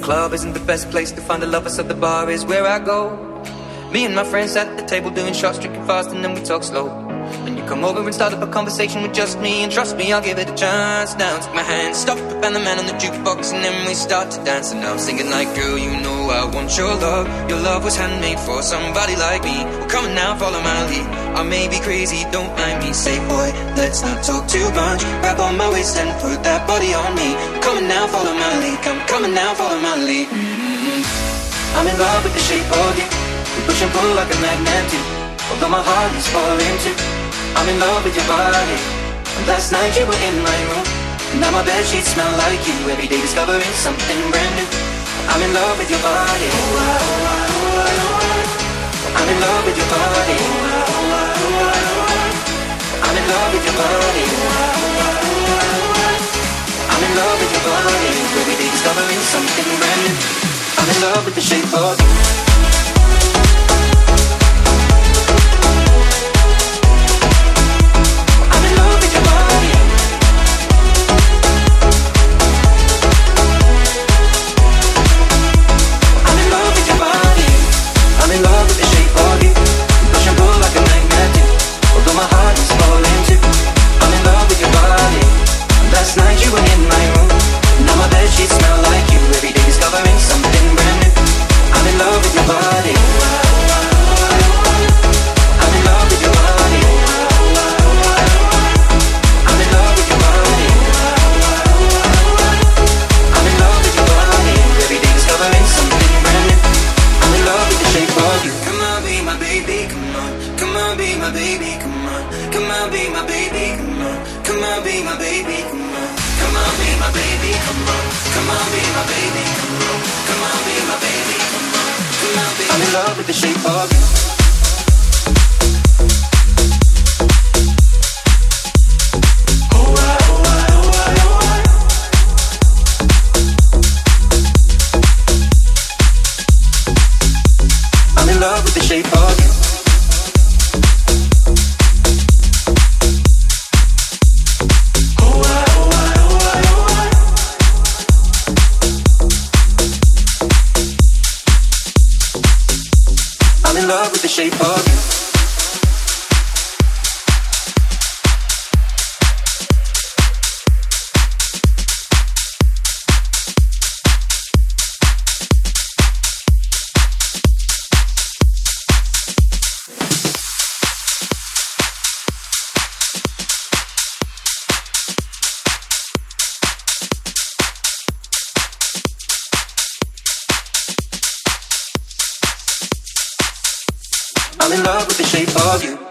club isn't the best place to find a lover, so the bar is where I go. Me and my friends at the table doing shots, drinking fast, and then we talk slow. And you come over and start up a conversation with just me, and trust me, I'll give it a chance. Now take my hand, stop it, and the man on the jukebox, and then we start to dance. And now I'm singing like, girl, you know I want your love. Your love was handmade for somebody like me. Well, come on now, follow my lead. I may be crazy, don't mind me. Say, boy, let's not talk too much. Grab on my waist and put that body on me. Come on now, follow my lead. Come coming now, follow my lead. I'm in love with the shape of you. We push and pull like a magnet do. Although my heart is falling too. I'm in love with your body. Last night you were in my room. Now my bedsheets smell like you. Every day discovering something brand new. I'm in love with your body. I'm in love with your body. I'm in love with your body. I'm in love with your body. Every day discovering something brand new. I'm in love with the shape of you. I'm in love with the shape of you. I'm in love with the shape of you. I'm in love with the shape of you. I'm in love with the shape of you.